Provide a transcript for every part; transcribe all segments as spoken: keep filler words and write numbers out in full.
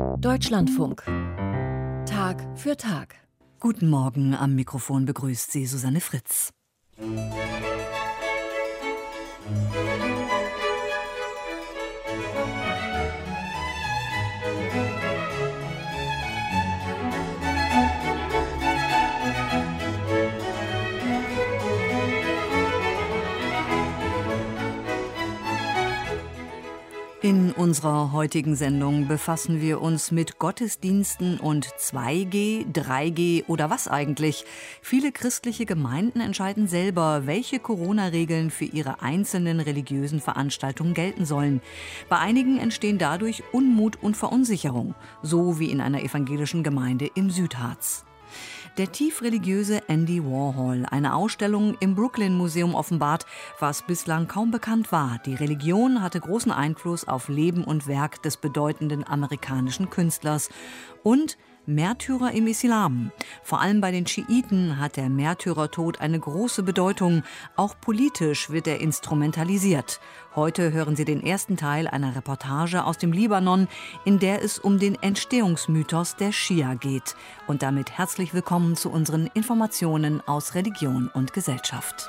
Deutschlandfunk. Tag für Tag. Guten Morgen, am Mikrofon begrüßt Sie Susanne Fritz. In unserer heutigen Sendung befassen wir uns mit Gottesdiensten und zwei G, drei G oder was eigentlich. Viele christliche Gemeinden entscheiden selber, welche Corona-Regeln für ihre einzelnen religiösen Veranstaltungen gelten sollen. Bei einigen entstehen dadurch Unmut und Verunsicherung, so wie in einer evangelischen Gemeinde im Südharz. Der tief religiöse Andy Warhol, eine Ausstellung im Brooklyn Museum offenbart, was bislang kaum bekannt war. Die Religion hatte großen Einfluss auf Leben und Werk des bedeutenden amerikanischen Künstlers. Und Märtyrer im Islam. Vor allem bei den Schiiten hat der Märtyrertod eine große Bedeutung. Auch politisch wird er instrumentalisiert. Heute hören Sie den ersten Teil einer Reportage aus dem Libanon, in der es um den Entstehungsmythos der Schia geht. Und damit herzlich willkommen zu unseren Informationen aus Religion und Gesellschaft.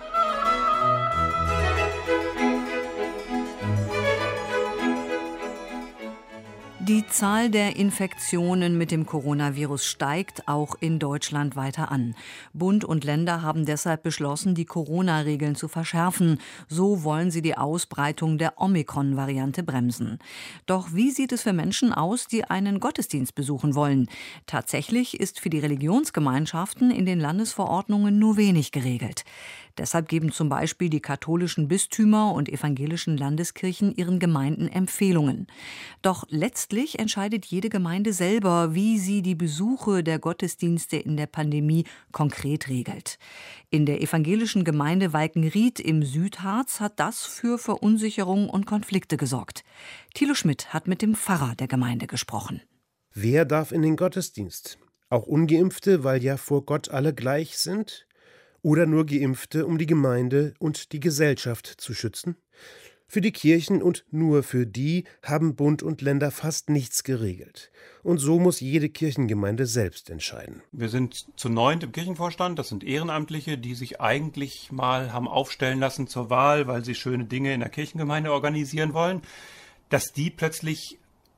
Die Zahl der Infektionen mit dem Coronavirus steigt auch in Deutschland weiter an. Bund und Länder haben deshalb beschlossen, die Corona-Regeln zu verschärfen. So wollen sie die Ausbreitung der Omikron-Variante bremsen. Doch wie sieht es für Menschen aus, die einen Gottesdienst besuchen wollen? Tatsächlich ist für die Religionsgemeinschaften in den Landesverordnungen nur wenig geregelt. Deshalb geben zum Beispiel die katholischen Bistümer und evangelischen Landeskirchen ihren Gemeinden Empfehlungen. Doch letztlich entscheidet jede Gemeinde selber, wie sie die Besuche der Gottesdienste in der Pandemie konkret regelt. In der evangelischen Gemeinde Walkenried im Südharz hat das für Verunsicherung und Konflikte gesorgt. Thilo Schmidt hat mit dem Pfarrer der Gemeinde gesprochen. Wer darf in den Gottesdienst? Auch Ungeimpfte, weil ja vor Gott alle gleich sind? Oder nur Geimpfte, um die Gemeinde und die Gesellschaft zu schützen? Für die Kirchen und nur für die haben Bund und Länder fast nichts geregelt. Und so muss jede Kirchengemeinde selbst entscheiden. Wir sind zu neunt im Kirchenvorstand. Das sind Ehrenamtliche, die sich eigentlich mal haben aufstellen lassen zur Wahl, weil sie schöne Dinge in der Kirchengemeinde organisieren wollen. Dass die plötzlich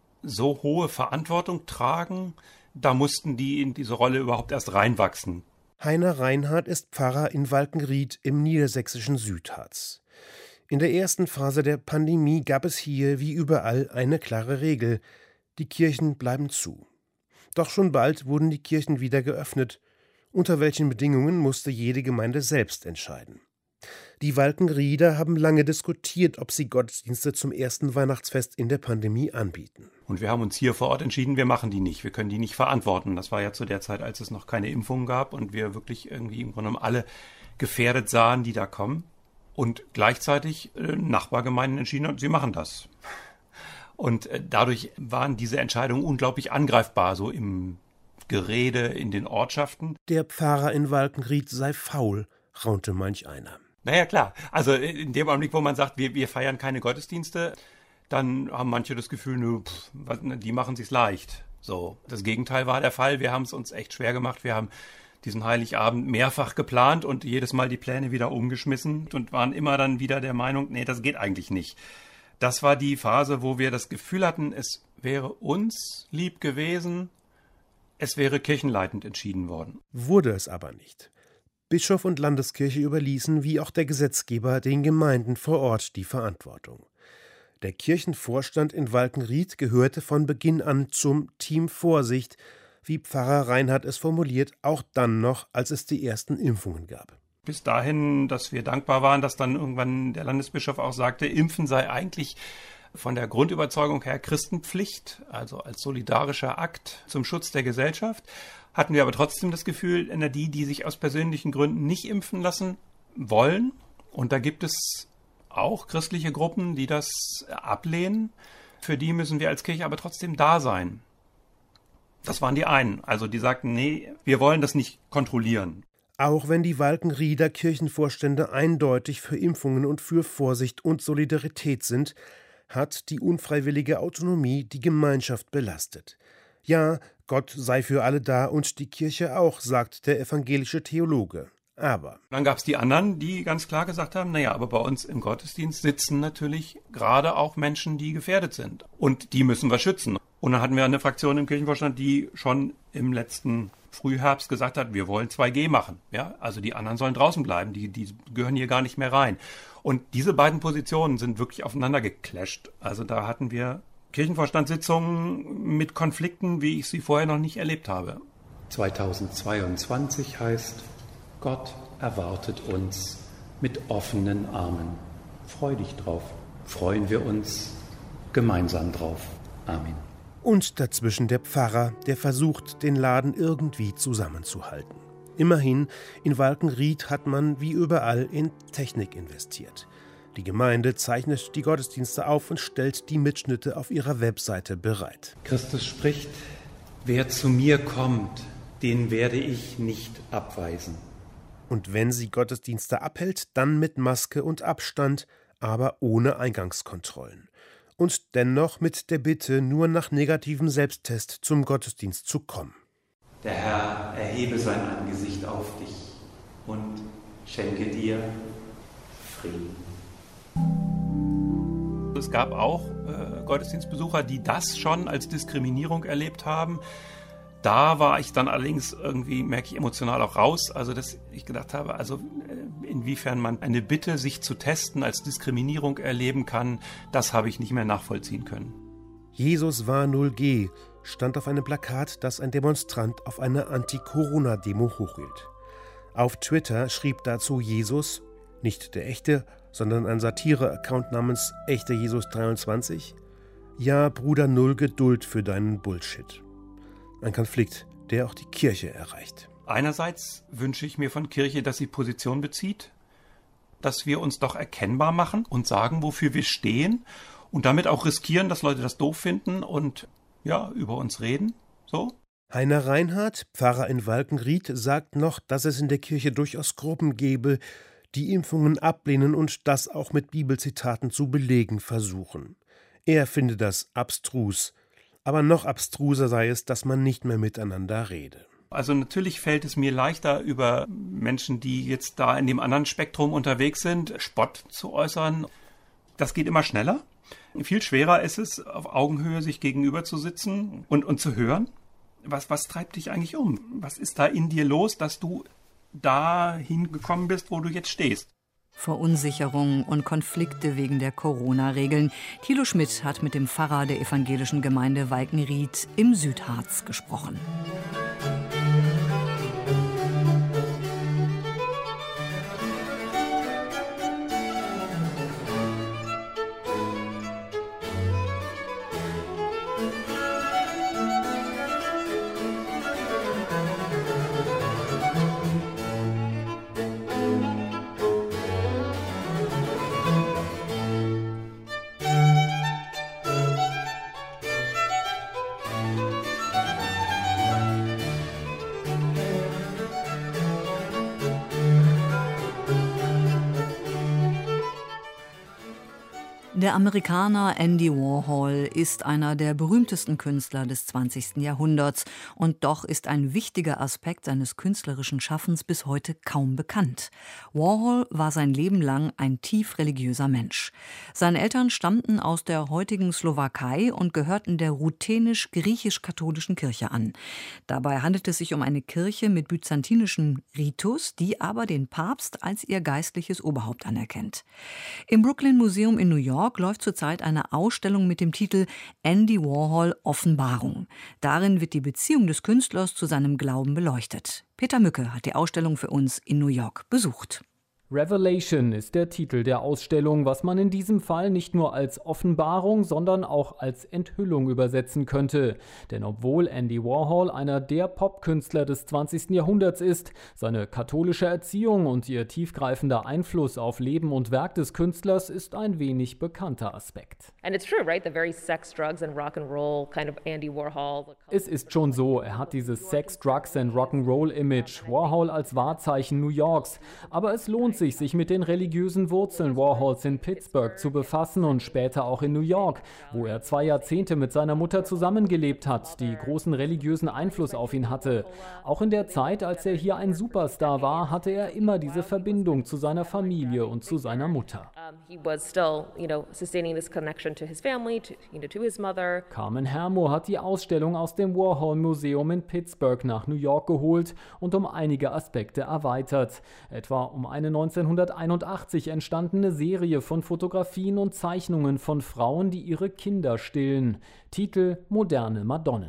so hohe Verantwortung tragen, da mussten die in diese Rolle überhaupt erst reinwachsen. Heiner Reinhardt ist Pfarrer in Walkenried im niedersächsischen Südharz. In der ersten Phase der Pandemie gab es hier wie überall eine klare Regel: Die Kirchen bleiben zu. Doch schon bald wurden die Kirchen wieder geöffnet. Unter welchen Bedingungen musste jede Gemeinde selbst entscheiden. Die Walkenrieder haben lange diskutiert, ob sie Gottesdienste zum ersten Weihnachtsfest in der Pandemie anbieten. Und wir haben uns hier vor Ort entschieden, wir machen die nicht. Wir können die nicht verantworten. Das war ja zu der Zeit, als es noch keine Impfungen gab und wir wirklich irgendwie im Grunde genommen alle gefährdet sahen, die da kommen. Und gleichzeitig äh, Nachbargemeinden entschieden und sie machen das. Und äh, dadurch waren diese Entscheidungen unglaublich angreifbar, so im Gerede in den Ortschaften. Der Pfarrer in Walkenried sei faul, raunte manch einer. Naja, klar. Also in dem Augenblick, wo man sagt, wir, wir feiern keine Gottesdienste, dann haben manche das Gefühl, nö, pff, die machen sich's leicht. So, das Gegenteil war der Fall. Wir haben es uns echt schwer gemacht. Wir haben diesen Heiligabend mehrfach geplant und jedes Mal die Pläne wieder umgeschmissen und waren immer dann wieder der Meinung, nee, das geht eigentlich nicht. Das war die Phase, wo wir das Gefühl hatten, es wäre uns lieb gewesen, es wäre kirchenleitend entschieden worden. Wurde es aber nicht. Bischof und Landeskirche überließen, wie auch der Gesetzgeber, den Gemeinden vor Ort die Verantwortung. Der Kirchenvorstand in Walkenried gehörte von Beginn an zum Team Vorsicht, wie Pfarrer Reinhardt es formuliert, auch dann noch, als es die ersten Impfungen gab. Bis dahin, dass wir dankbar waren, dass dann irgendwann der Landesbischof auch sagte, Impfen sei eigentlich von der Grundüberzeugung her Christenpflicht, also als solidarischer Akt zum Schutz der Gesellschaft. Hatten wir aber trotzdem das Gefühl, die, die sich aus persönlichen Gründen nicht impfen lassen wollen, und da gibt es auch christliche Gruppen, die das ablehnen, für die müssen wir als Kirche aber trotzdem da sein. Das waren die einen, also die sagten, nee, wir wollen das nicht kontrollieren. Auch wenn die Walkenrieder Kirchenvorstände eindeutig für Impfungen und für Vorsicht und Solidarität sind, hat die unfreiwillige Autonomie die Gemeinschaft belastet. Ja, Gott sei für alle da und die Kirche auch, sagt der evangelische Theologe. Aber dann gab es die anderen, die ganz klar gesagt haben, naja, aber bei uns im Gottesdienst sitzen natürlich gerade auch Menschen, die gefährdet sind. Und die müssen wir schützen. Und dann hatten wir eine Fraktion im Kirchenvorstand, die schon im letzten Frühherbst gesagt hat, wir wollen zwei G machen. Ja, also die anderen sollen draußen bleiben, die, die gehören hier gar nicht mehr rein. Und diese beiden Positionen sind wirklich aufeinander geclasht. Also da hatten wir Kirchenvorstandssitzungen mit Konflikten, wie ich sie vorher noch nicht erlebt habe. zweitausendzweiundzwanzig heißt, Gott erwartet uns mit offenen Armen. Freu dich drauf. Freuen wir uns gemeinsam drauf. Amen. Und dazwischen der Pfarrer, der versucht, den Laden irgendwie zusammenzuhalten. Immerhin, in Walkenried hat man wie überall in Technik investiert. Die Gemeinde zeichnet die Gottesdienste auf und stellt die Mitschnitte auf ihrer Webseite bereit. Christus spricht, wer zu mir kommt, den werde ich nicht abweisen. Und wenn sie Gottesdienste abhält, dann mit Maske und Abstand, aber ohne Eingangskontrollen. Und dennoch mit der Bitte, nur nach negativem Selbsttest zum Gottesdienst zu kommen. Der Herr erhebe sein Angesicht auf dich und schenke dir Frieden. Es gab auch äh, Gottesdienstbesucher, die das schon als Diskriminierung erlebt haben. Da war ich dann allerdings irgendwie, merke ich, emotional auch raus. Also dass ich gedacht habe, also äh, inwiefern man eine Bitte, sich zu testen, als Diskriminierung erleben kann, das habe ich nicht mehr nachvollziehen können. Jesus war null G, stand auf einem Plakat, das ein Demonstrant auf einer Anti-Corona-Demo hochhielt. Auf Twitter schrieb dazu Jesus, nicht der echte, sondern ein Satire-Account namens Echter Jesus dreiundzwanzig, ja, Bruder, null Geduld für deinen Bullshit. Ein Konflikt, der auch die Kirche erreicht. Einerseits wünsche ich mir von Kirche, dass sie Position bezieht, dass wir uns doch erkennbar machen und sagen, wofür wir stehen und damit auch riskieren, dass Leute das doof finden und ja, über uns reden. So. Heiner Reinhardt, Pfarrer in Walkenried, sagt noch, dass es in der Kirche durchaus Gruppen gebe, die Impfungen ablehnen und das auch mit Bibelzitaten zu belegen versuchen. Er finde das abstrus. Aber noch abstruser sei es, dass man nicht mehr miteinander rede. Also natürlich fällt es mir leichter, über Menschen, die jetzt da in dem anderen Spektrum unterwegs sind, Spott zu äußern. Das geht immer schneller. Viel schwerer ist es, auf Augenhöhe sich gegenüber zu sitzen und, und zu hören. Was, was treibt dich eigentlich um? Was ist da in dir los, dass du dahin gekommen bist, wo du jetzt stehst? Verunsicherung und Konflikte wegen der Corona-Regeln. Thilo Schmidt hat mit dem Pfarrer der evangelischen Gemeinde Walkenried im Südharz gesprochen. Der Amerikaner Andy Warhol ist einer der berühmtesten Künstler des zwanzigsten Jahrhunderts. Und doch ist ein wichtiger Aspekt seines künstlerischen Schaffens bis heute kaum bekannt. Warhol war sein Leben lang ein tief religiöser Mensch. Seine Eltern stammten aus der heutigen Slowakei und gehörten der ruthenisch-griechisch-katholischen Kirche an. Dabei handelt es sich um eine Kirche mit byzantinischem Ritus, die aber den Papst als ihr geistliches Oberhaupt anerkennt. Im Brooklyn Museum in New York läuft zurzeit eine Ausstellung mit dem Titel Andy Warhol Offenbarung. Darin wird die Beziehung des Künstlers zu seinem Glauben beleuchtet. Peter Mücke hat die Ausstellung für uns in New York besucht. Revelation ist der Titel der Ausstellung, was man in diesem Fall nicht nur als Offenbarung, sondern auch als Enthüllung übersetzen könnte. Denn obwohl Andy Warhol einer der Popkünstler des zwanzigsten Jahrhunderts ist, seine katholische Erziehung und ihr tiefgreifender Einfluss auf Leben und Werk des Künstlers ist ein wenig bekannter Aspekt. Es ist schon so, er hat dieses Sex, Drugs and Rock'n'Roll Image, Warhol als Wahrzeichen New Yorks, aber es lohnt sich, sich mit den religiösen Wurzeln Warhols in Pittsburgh zu befassen und später auch in New York, wo er zwei Jahrzehnte mit seiner Mutter zusammengelebt hat, die großen religiösen Einfluss auf ihn hatte. Auch in der Zeit, als er hier ein Superstar war, hatte er immer diese Verbindung zu seiner Familie und zu seiner Mutter. Carmen Hermo hat die Ausstellung aus dem Warhol Museum in Pittsburgh nach New York geholt und um einige Aspekte erweitert. Etwa um eine neunzehnhunderteinundachtzig entstandene Serie von Fotografien und Zeichnungen von Frauen, die ihre Kinder stillen. Titel: Moderne Madonnen.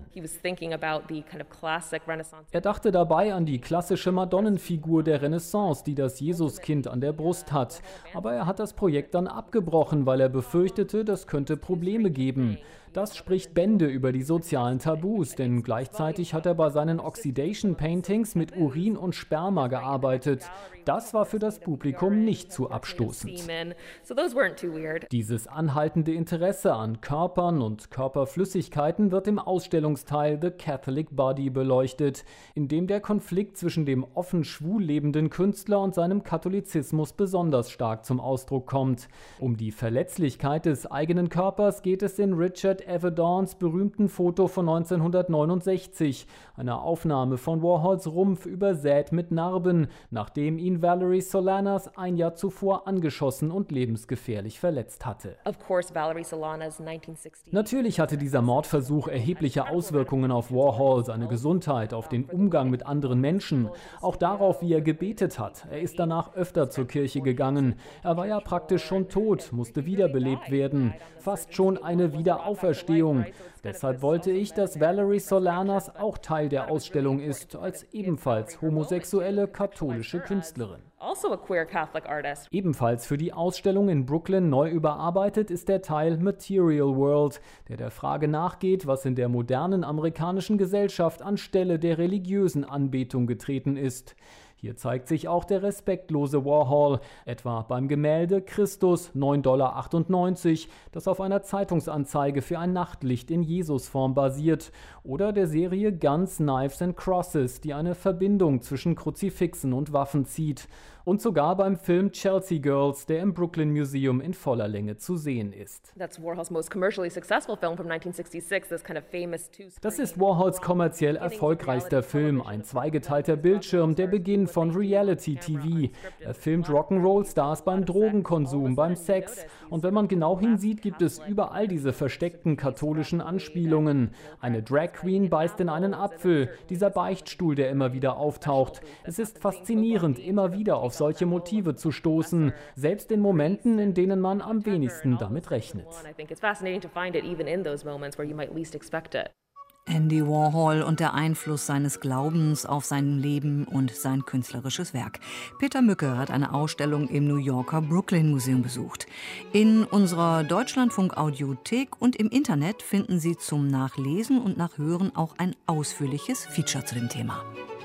Er dachte dabei an die klassische Madonnenfigur der Renaissance, die das Jesuskind an der Brust hat. Aber er hat das Projekt dann abgebrochen, weil er befürchtete, das könnte Probleme geben. Das spricht Bände über die sozialen Tabus, denn gleichzeitig hat er bei seinen Oxidation Paintings mit Urin und Sperma gearbeitet. Das war für das Publikum nicht zu abstoßend. Dieses anhaltende Interesse an Körpern und Körperflüssigkeiten wird im Ausstellungsteil The Catholic Body beleuchtet, in dem der Konflikt zwischen dem offen schwul lebenden Künstler und seinem Katholizismus besonders stark zum Ausdruck kommt. Um die Verletzlichkeit des eigenen Körpers geht es in Richard Avedons berühmten Foto von neunzehnhundertneunundsechzig, einer Aufnahme von Warhols Rumpf übersät mit Narben, nachdem ihn Valerie Solanas ein Jahr zuvor angeschossen und lebensgefährlich verletzt hatte. Natürlich hatte dieser Mordversuch erhebliche Auswirkungen auf Warhol, seine Gesundheit, auf den Umgang mit anderen Menschen, auch darauf, wie er gebetet hat. Er ist danach öfter zur Kirche gegangen. Er war ja praktisch schon tot, musste wiederbelebt werden. Fast schon eine Wiederauferstehung. Deshalb wollte ich, dass Valerie Solanas auch Teil der Ausstellung ist, als ebenfalls homosexuelle katholische Künstlerin. Ebenfalls für die Ausstellung in Brooklyn neu überarbeitet ist der Teil Material World, der der Frage nachgeht, was in der modernen amerikanischen Gesellschaft anstelle der religiösen Anbetung getreten ist. Hier zeigt sich auch der respektlose Warhol, etwa beim Gemälde Christus neun Dollar achtundneunzig, das auf einer Zeitungsanzeige für ein Nachtlicht in Jesusform basiert, oder der Serie Guns, Knives and Crosses, die eine Verbindung zwischen Kruzifixen und Waffen zieht. Und sogar beim Film Chelsea Girls, der im Brooklyn Museum in voller Länge zu sehen ist. Das ist Warhols kommerziell erfolgreichster Film, ein zweigeteilter Bildschirm, der Beginn von Reality-T V. Er filmt Rock'n'Roll-Stars beim Drogenkonsum, beim Sex. Und wenn man genau hinsieht, gibt es überall diese versteckten katholischen Anspielungen. Eine Drag Queen beißt in einen Apfel, dieser Beichtstuhl, der immer wieder auftaucht. Es ist faszinierend, immer wieder auf solche Motive zu stoßen, selbst in Momenten, in denen man am wenigsten damit rechnet. Andy Warhol und der Einfluss seines Glaubens auf sein Leben und sein künstlerisches Werk. Peter Mücke hat eine Ausstellung im New Yorker Brooklyn Museum besucht. In unserer Deutschlandfunk-Audiothek und im Internet finden Sie zum Nachlesen und Nachhören auch ein ausführliches Feature zu dem Thema.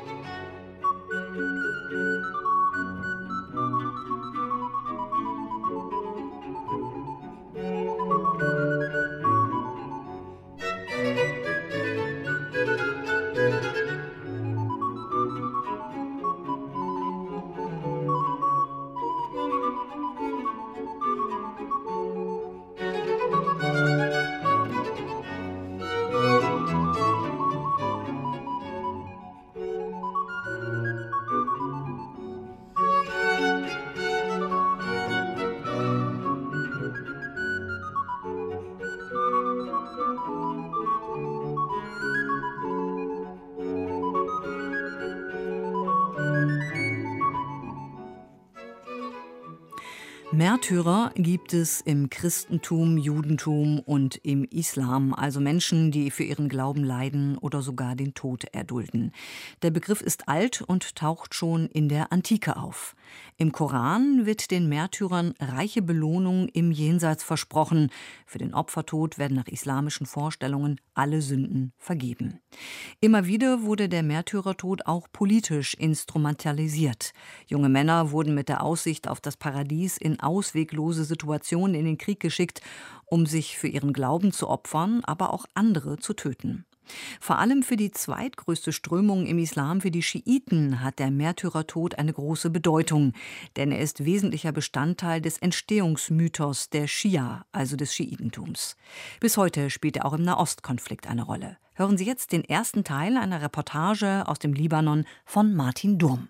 Märtyrer gibt es im Christentum, Judentum und im Islam, also Menschen, die für ihren Glauben leiden oder sogar den Tod erdulden. Der Begriff ist alt und taucht schon in der Antike auf. Im Koran wird den Märtyrern reiche Belohnung im Jenseits versprochen. Für den Opfertod werden nach islamischen Vorstellungen alle Sünden vergeben. Immer wieder wurde der Märtyrertod auch politisch instrumentalisiert. Junge Männer wurden mit der Aussicht auf das Paradies in ausweglose Situationen in den Krieg geschickt, um sich für ihren Glauben zu opfern, aber auch andere zu töten. Vor allem für die zweitgrößte Strömung im Islam, für die Schiiten, hat der Märtyrertod eine große Bedeutung. Denn er ist wesentlicher Bestandteil des Entstehungsmythos der Schia, also des Schiitentums. Bis heute spielt er auch im Nahostkonflikt eine Rolle. Hören Sie jetzt den ersten Teil einer Reportage aus dem Libanon von Martin Durm.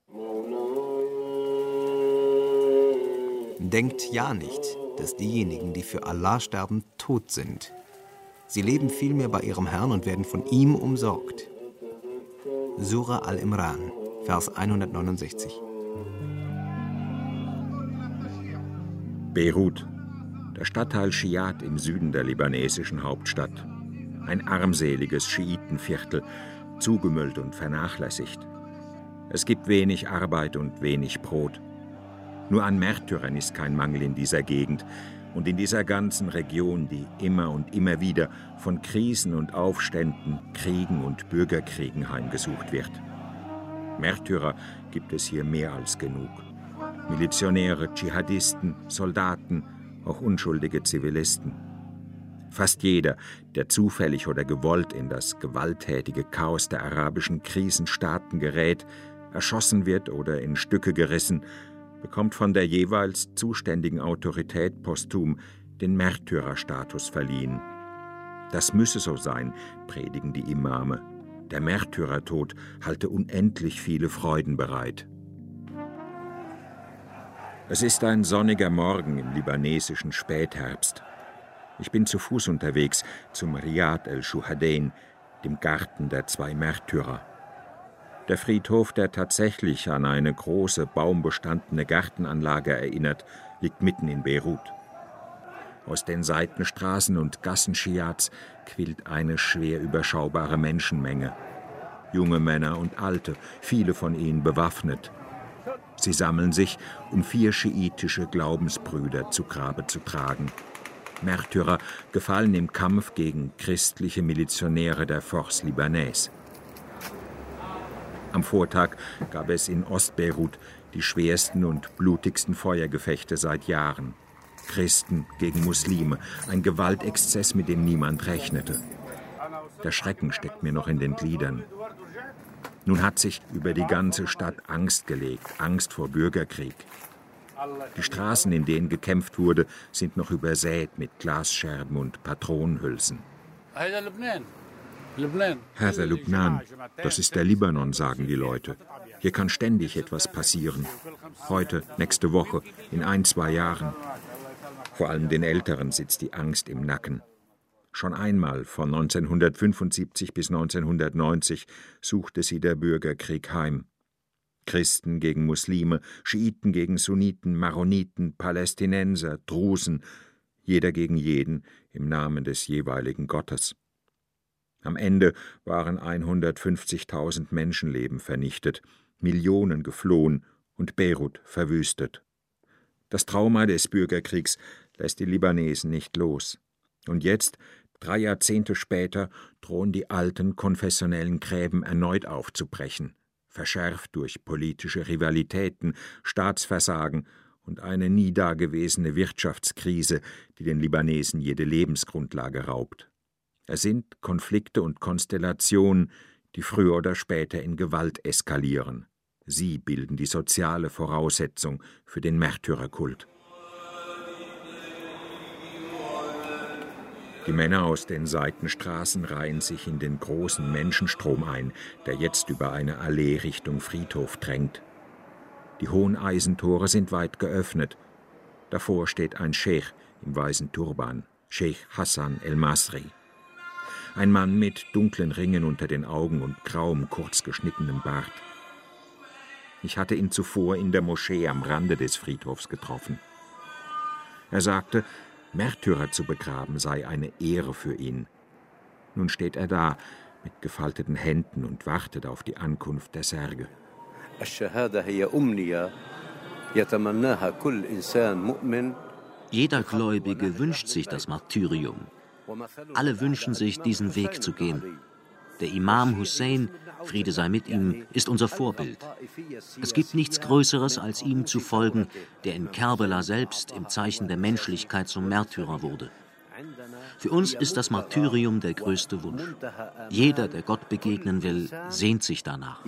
Denkt ja nicht, dass diejenigen, die für Allah sterben, tot sind. Sie leben vielmehr bei ihrem Herrn und werden von ihm umsorgt. Sura Al-Imran, Vers hundertneunundsechzig. Beirut, der Stadtteil Schiat im Süden der libanesischen Hauptstadt. Ein armseliges Schiitenviertel, zugemüllt und vernachlässigt. Es gibt wenig Arbeit und wenig Brot. Nur an Märtyrern ist kein Mangel in dieser Gegend und in dieser ganzen Region, die immer und immer wieder von Krisen und Aufständen, Kriegen und Bürgerkriegen heimgesucht wird. Märtyrer gibt es hier mehr als genug. Milizionäre, Dschihadisten, Soldaten, auch unschuldige Zivilisten. Fast jeder, der zufällig oder gewollt in das gewalttätige Chaos der arabischen Krisenstaaten gerät, erschossen wird oder in Stücke gerissen, bekommt von der jeweils zuständigen Autorität posthum den Märtyrerstatus verliehen. Das müsse so sein, predigen die Imame. Der Märtyrertod halte unendlich viele Freuden bereit. Es ist ein sonniger Morgen im libanesischen Spätherbst. Ich bin zu Fuß unterwegs zum Riyad el-Shuhadain, dem Garten der zwei Märtyrer. Der Friedhof, der tatsächlich an eine große, baumbestandene Gartenanlage erinnert, liegt mitten in Beirut. Aus den Seitenstraßen und Gassen Schiats quillt eine schwer überschaubare Menschenmenge. Junge Männer und Alte, viele von ihnen bewaffnet. Sie sammeln sich, um vier schiitische Glaubensbrüder zu Grabe zu tragen. Märtyrer, gefallen im Kampf gegen christliche Milizionäre der Force Libanaise. Am Vortag gab es in Ostbeirut die schwersten und blutigsten Feuergefechte seit Jahren. Christen gegen Muslime, ein Gewaltexzess, mit dem niemand rechnete. Der Schrecken steckt mir noch in den Gliedern. Nun hat sich über die ganze Stadt Angst gelegt, Angst vor Bürgerkrieg. Die Straßen, in denen gekämpft wurde, sind noch übersät mit Glasscherben und Patronenhülsen. Hatha Lubnan, das ist der Libanon, sagen die Leute. Hier kann ständig etwas passieren. Heute, nächste Woche, in ein, zwei Jahren. Vor allem den Älteren sitzt die Angst im Nacken. Schon einmal, von neunzehnhundertfünfundsiebzig bis neunzehnhundertneunzig, suchte sie der Bürgerkrieg heim. Christen gegen Muslime, Schiiten gegen Sunniten, Maroniten, Palästinenser, Drusen, jeder gegen jeden im Namen des jeweiligen Gottes. Am Ende waren hundertfünfzigtausend Menschenleben vernichtet, Millionen geflohen und Beirut verwüstet. Das Trauma des Bürgerkriegs lässt die Libanesen nicht los. Und jetzt, drei Jahrzehnte später, drohen die alten konfessionellen Gräben erneut aufzubrechen, verschärft durch politische Rivalitäten, Staatsversagen und eine nie dagewesene Wirtschaftskrise, die den Libanesen jede Lebensgrundlage raubt. Es sind Konflikte und Konstellationen, die früher oder später in Gewalt eskalieren. Sie bilden die soziale Voraussetzung für den Märtyrerkult. Die Männer aus den Seitenstraßen reihen sich in den großen Menschenstrom ein, der jetzt über eine Allee Richtung Friedhof drängt. Die hohen Eisentore sind weit geöffnet. Davor steht ein Scheich im weißen Turban, Scheich Hassan el-Masri. Ein Mann mit dunklen Ringen unter den Augen und grauem, kurz geschnittenem Bart. Ich hatte ihn zuvor in der Moschee am Rande des Friedhofs getroffen. Er sagte, Märtyrer zu begraben sei eine Ehre für ihn. Nun steht er da, mit gefalteten Händen und wartet auf die Ankunft der Särge. Jeder Gläubige wünscht sich das Martyrium. Alle wünschen sich, diesen Weg zu gehen. Der Imam Hussein, Friede sei mit ihm, ist unser Vorbild. Es gibt nichts Größeres, als ihm zu folgen, der in Kerbela selbst im Zeichen der Menschlichkeit zum Märtyrer wurde. Für uns ist das Martyrium der größte Wunsch. Jeder, der Gott begegnen will, sehnt sich danach.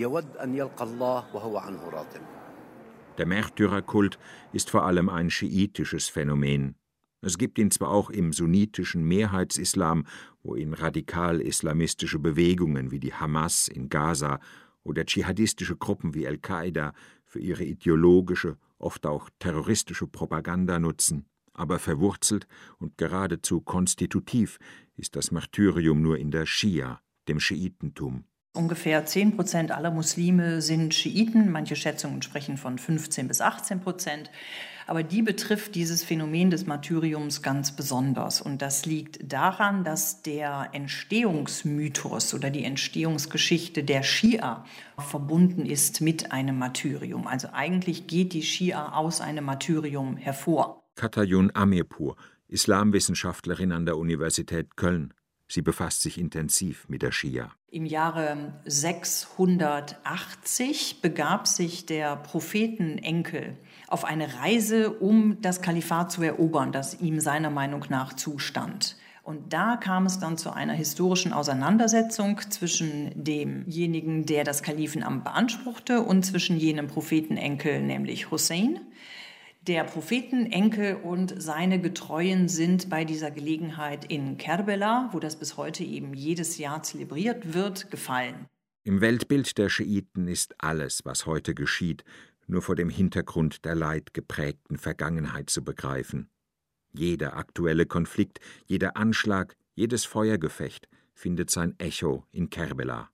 Der Märtyrerkult ist vor allem ein schiitisches Phänomen. Es gibt ihn zwar auch im sunnitischen Mehrheitsislam, wo ihn radikal-islamistische Bewegungen wie die Hamas in Gaza oder dschihadistische Gruppen wie Al-Qaida für ihre ideologische, oft auch terroristische Propaganda nutzen. Aber verwurzelt und geradezu konstitutiv ist das Martyrium nur in der Schia, dem Schiitentum. Ungefähr zehn Prozent aller Muslime sind Schiiten, manche Schätzungen sprechen von fünfzehn bis achtzehn Prozent. Aber die betrifft dieses Phänomen des Martyriums ganz besonders. Und das liegt daran, dass der Entstehungsmythos oder die Entstehungsgeschichte der Schia verbunden ist mit einem Martyrium. Also eigentlich geht die Schia aus einem Martyrium hervor. Katayun Amirpur, Islamwissenschaftlerin an der Universität Köln. Sie befasst sich intensiv mit der Schia. Im Jahre sechshundertachtzig begab sich der Prophetenenkel auf eine Reise, um das Kalifat zu erobern, das ihm seiner Meinung nach zustand. Und da kam es dann zu einer historischen Auseinandersetzung zwischen demjenigen, der das Kalifenamt beanspruchte, und zwischen jenem Prophetenenkel, nämlich Hussein. Der Prophetenenkel und seine Getreuen sind bei dieser Gelegenheit in Kerbela, wo das bis heute eben jedes Jahr zelebriert wird, gefallen. Im Weltbild der Schiiten ist alles, was heute geschieht, nur vor dem Hintergrund der leidgeprägten Vergangenheit zu begreifen. Jeder aktuelle Konflikt, jeder Anschlag, jedes Feuergefecht findet sein Echo in Kerbela.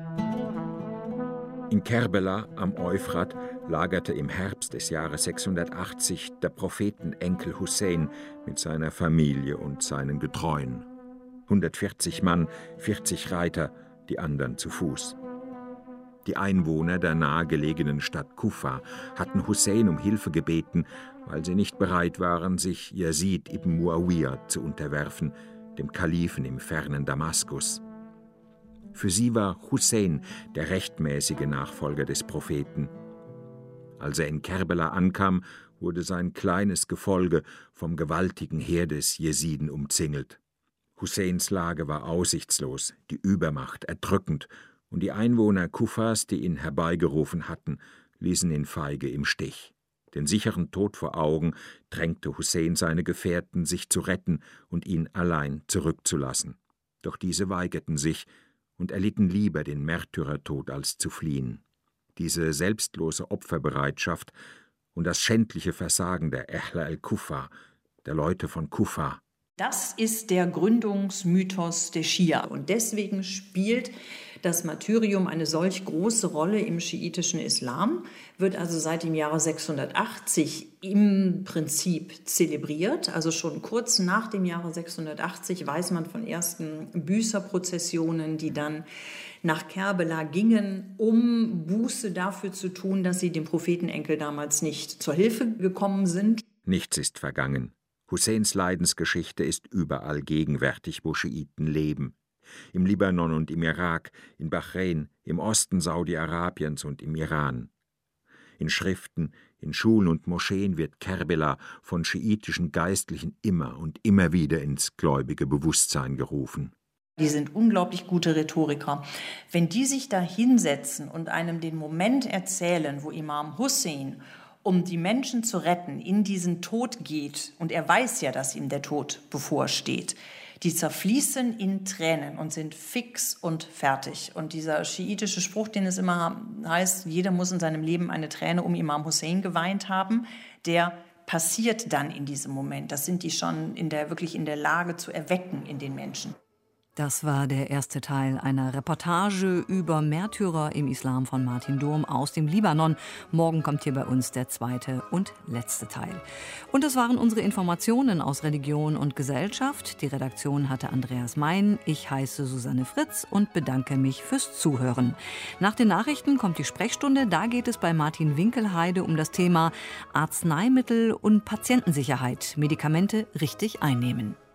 In Kerbela am Euphrat lagerte im Herbst des Jahres sechshundertachtzig der Prophetenenkel Hussein mit seiner Familie und seinen Getreuen. hundertvierzig Mann, vierzig Reiter, die anderen zu Fuß. Die Einwohner der nahegelegenen Stadt Kufa hatten Hussein um Hilfe gebeten, weil sie nicht bereit waren, sich Yazid ibn Muawiyah zu unterwerfen, dem Kalifen im fernen Damaskus. Für sie war Hussein der rechtmäßige Nachfolger des Propheten. Als er in Kerbela ankam, wurde sein kleines Gefolge vom gewaltigen Heer des Jesiden umzingelt. Husseins Lage war aussichtslos, die Übermacht erdrückend, und die Einwohner Kufas, die ihn herbeigerufen hatten, ließen ihn feige im Stich. Den sicheren Tod vor Augen drängte Hussein seine Gefährten, sich zu retten und ihn allein zurückzulassen. Doch diese weigerten sich und erlitten lieber den Märtyrertod, als zu fliehen. Diese selbstlose Opferbereitschaft und das schändliche Versagen der Ahl al-Kufa, der Leute von Kufa. Das ist der Gründungsmythos der Schia. Und deswegen spielt das Martyrium eine solch große Rolle im schiitischen Islam, wird also seit dem Jahre sechshundertachtzig im Prinzip zelebriert. Also schon kurz nach dem Jahre sechshundertachtzig weiß man von ersten Büßerprozessionen, die dann nach Kerbela gingen, um Buße dafür zu tun, dass sie dem Prophetenenkel damals nicht zur Hilfe gekommen sind. Nichts ist vergangen. Husseins Leidensgeschichte ist überall gegenwärtig, wo Schiiten leben. Im Libanon und im Irak, in Bahrain, im Osten Saudi-Arabiens und im Iran. In Schriften, in Schulen und Moscheen wird Kerbela von schiitischen Geistlichen immer und immer wieder ins gläubige Bewusstsein gerufen. Die sind unglaublich gute Rhetoriker. Wenn die sich da hinsetzen und einem den Moment erzählen, wo Imam Hussein, um die Menschen zu retten, in diesen Tod geht, und er weiß ja, dass ihm der Tod bevorsteht, die zerfließen in Tränen und sind fix und fertig. Und dieser schiitische Spruch, den es immer heißt, jeder muss in seinem Leben eine Träne um Imam Hussein geweint haben, der passiert dann in diesem Moment. Das sind die schon in der, wirklich in der Lage zu erwecken in den Menschen. Das war der erste Teil einer Reportage über Märtyrer im Islam von Martin Durm aus dem Libanon. Morgen kommt hier bei uns der zweite und letzte Teil. Und das waren unsere Informationen aus Religion und Gesellschaft. Die Redaktion hatte Andreas Mein. Ich heiße Susanne Fritz und bedanke mich fürs Zuhören. Nach den Nachrichten kommt die Sprechstunde. Da geht es bei Martin Winkelheide um das Thema Arzneimittel und Patientensicherheit. Medikamente richtig einnehmen.